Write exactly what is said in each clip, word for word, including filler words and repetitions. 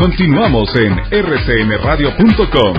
Continuamos en r c n radio punto com.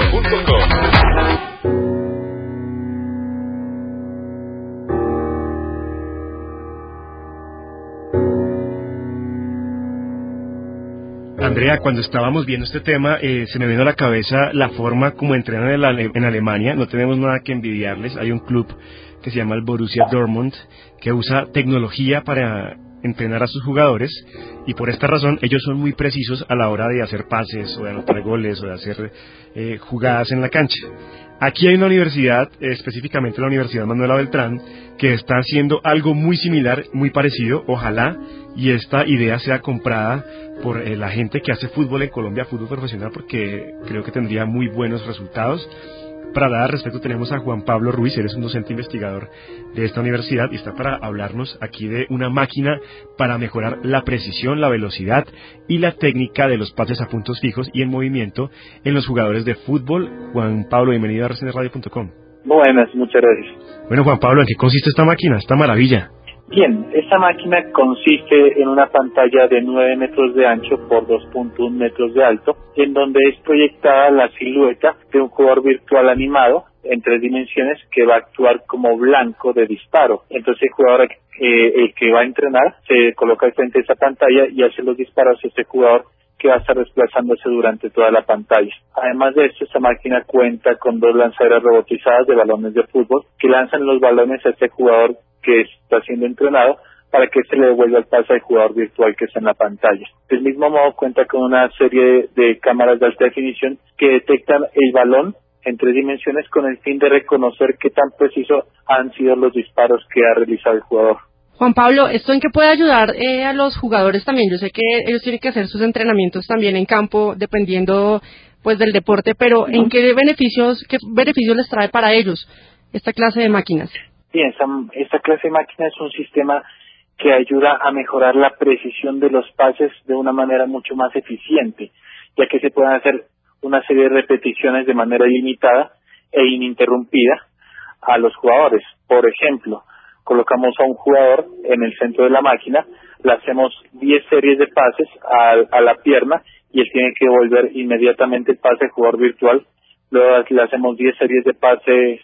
Andrea, cuando estábamos viendo este tema, eh, se me vino a la cabeza la forma como entrenan en, Ale- en Alemania. No tenemos nada que envidiarles. Hay un club que se llama el Borussia Dortmund, que usa tecnología para entrenar a sus jugadores, y por esta razón ellos son muy precisos a la hora de hacer pases o de anotar goles o de hacer eh, jugadas en la cancha. Aquí hay una universidad, eh, específicamente la Universidad Manuela Beltrán, que está haciendo algo muy similar, muy parecido, ojalá, y esta idea sea comprada por eh, la gente que hace fútbol en Colombia, fútbol profesional, porque creo que tendría muy buenos resultados. Para hablar al respecto tenemos a Juan Pablo Ruiz, él es un docente investigador de esta universidad y está para hablarnos aquí de una máquina para mejorar la precisión, la velocidad y la técnica de los pases a puntos fijos y en movimiento en los jugadores de fútbol. Juan Pablo, bienvenido a r c n radio punto com. Buenas, muchas gracias. Bueno, Juan Pablo, ¿en qué consiste esta máquina, esta maravilla? Bien, esta máquina consiste en una pantalla de nueve metros de ancho por dos punto uno metros de alto, en donde es proyectada la silueta de un jugador virtual animado en tres dimensiones que va a actuar como blanco de disparo. Entonces el jugador eh, el que va a entrenar se coloca al frente de esa pantalla y hace los disparos a este jugador que va a estar desplazándose durante toda la pantalla. Además de esto, esta máquina cuenta con dos lanzaderas robotizadas de balones de fútbol que lanzan los balones a este jugador que está siendo entrenado para que se le devuelva el pase al jugador virtual que está en la pantalla. Del mismo modo, cuenta con una serie de cámaras de alta definición que detectan el balón en tres dimensiones con el fin de reconocer qué tan precisos han sido los disparos que ha realizado el jugador. Juan Pablo, ¿esto en qué puede ayudar eh, a los jugadores también? Yo sé que ellos tienen que hacer sus entrenamientos también en campo, dependiendo pues del deporte, pero ¿en qué beneficios, qué beneficios les trae para ellos esta clase de máquinas? Bien, esta, esta clase de máquina es un sistema que ayuda a mejorar la precisión de los pases de una manera mucho más eficiente, ya que se pueden hacer una serie de repeticiones de manera ilimitada e ininterrumpida a los jugadores. Por ejemplo, colocamos a un jugador en el centro de la máquina, le hacemos diez series de pases a, a la pierna y él tiene que devolver inmediatamente el pase al jugador virtual. Luego le hacemos diez series de pases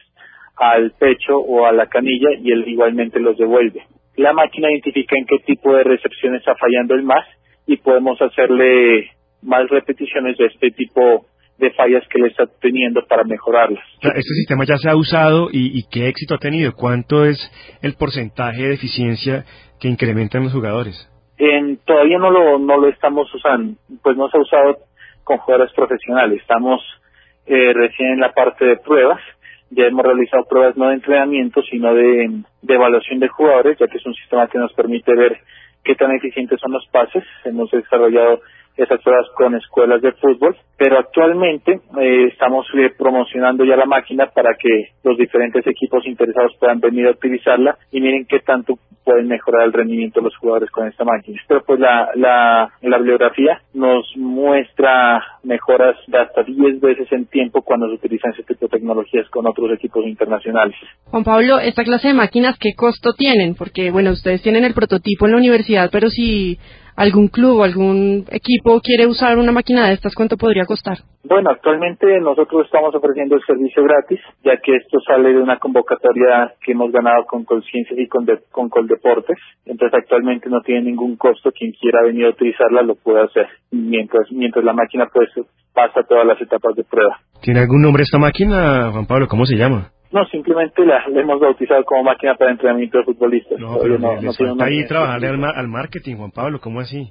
al pecho o a la canilla y él igualmente los devuelve. La máquina identifica en qué tipo de recepción está fallando el más y podemos hacerle más repeticiones de este tipo de fallas que le está teniendo para mejorarlas. Este sistema ya se ha usado y, y ¿qué éxito ha tenido? ¿Cuánto es el porcentaje de eficiencia que incrementan los jugadores? En, todavía no lo no lo estamos usando, pues no se ha usado con jugadores profesionales. Estamos eh, recién en la parte de pruebas. Ya hemos realizado pruebas no de entrenamiento, sino de, de evaluación de jugadores, ya que es un sistema que nos permite ver qué tan eficientes son los pases. Hemos desarrollado esas pruebas con escuelas de fútbol, pero actualmente eh, estamos eh, promocionando ya la máquina para que los diferentes equipos interesados puedan venir a utilizarla y miren qué tanto pueden mejorar el rendimiento de los jugadores con esta máquina. Pero pues la, la, la bibliografía nos muestra mejoras de hasta diez veces en tiempo cuando se utilizan este tipo de tecnologías con otros equipos internacionales. Juan Pablo, esta clase de máquinas, ¿qué costo tienen? Porque, bueno, ustedes tienen el prototipo en la universidad, pero si algún club o algún equipo quiere usar una máquina de estas, ¿cuánto podría costar? Bueno, actualmente nosotros estamos ofreciendo el servicio gratis, ya que esto sale de una convocatoria que hemos ganado con Colciencias y con, de, con Coldeportes. Entonces actualmente no tiene ningún costo. Quien quiera venir a utilizarla lo puede hacer, mientras mientras la máquina pues pasa todas las etapas de prueba. ¿Tiene algún nombre esta máquina, Juan Pablo? ¿Cómo se llama? No, simplemente la, la hemos bautizado como máquina para entrenamiento de futbolistas. No, pero no, le, no les falta ahí nombre. trabajarle al, al marketing, Juan Pablo, ¿cómo así?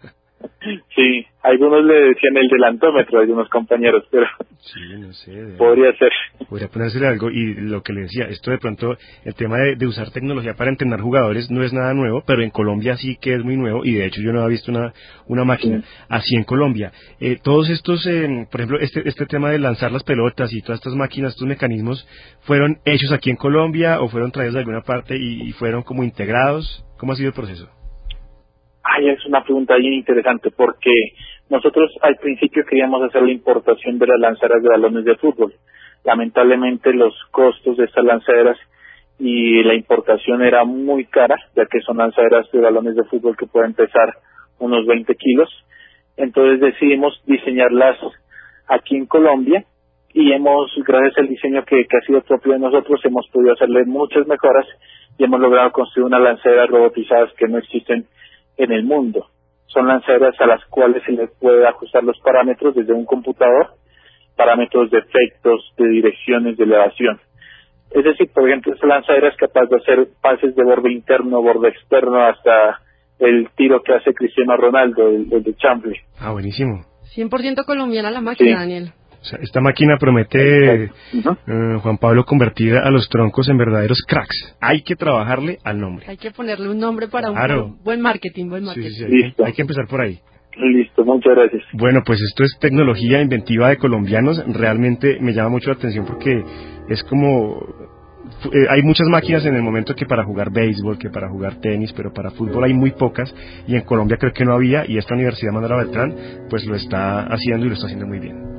Sí, algunos le decían el delantómetro a algunos compañeros, pero sí, no sé, de... podría ser. Podría ponérsele algo, y lo que le decía, esto de pronto, el tema de, de usar tecnología para entrenar jugadores no es nada nuevo, pero en Colombia sí que es muy nuevo, y de hecho yo no había visto una, una máquina sí. así en Colombia. Eh, todos estos, eh, por ejemplo, este, este tema de lanzar las pelotas y todas estas máquinas, estos mecanismos, ¿fueron hechos aquí en Colombia o fueron traídos de alguna parte y, y fueron como integrados? ¿Cómo ha sido el proceso? Ay, es una pregunta bien interesante porque nosotros al principio queríamos hacer la importación de las lanzaderas de balones de fútbol. Lamentablemente los costos de estas lanzaderas y la importación era muy cara, ya que son lanzaderas de balones de fútbol que pueden pesar unos veinte kilos Entonces decidimos diseñarlas aquí en Colombia y hemos, gracias al diseño que, que ha sido propio de nosotros, hemos podido hacerle muchas mejoras y hemos logrado construir unas lanzaderas robotizadas que no existen en el mundo. Son lanzaderas a las cuales se les puede ajustar los parámetros desde un computador, parámetros de efectos, de direcciones, de elevación. Es decir, por ejemplo, esta lanzadera es capaz de hacer pases de borde interno, borde externo, hasta el tiro que hace Cristiano Ronaldo, el, el de Champions. Ah, buenísimo. cien por ciento colombiana la máquina, sí. Daniel. O sea, esta máquina promete, uh-huh. eh, Juan Pablo, convertir a los troncos en verdaderos cracks. Hay que trabajarle al nombre. Hay que ponerle un nombre para claro. un buen marketing, buen marketing. Sí, sí, sí. Hay, que, hay que empezar por ahí. Listo, muchas gracias. Bueno, pues esto es tecnología inventiva de colombianos. Realmente me llama mucho la atención porque es como... Eh, hay muchas máquinas en el momento que para jugar béisbol, que para jugar tenis, pero para fútbol hay muy pocas, y en Colombia creo que no había, y esta Universidad Manuela Beltrán pues lo está haciendo y lo está haciendo muy bien.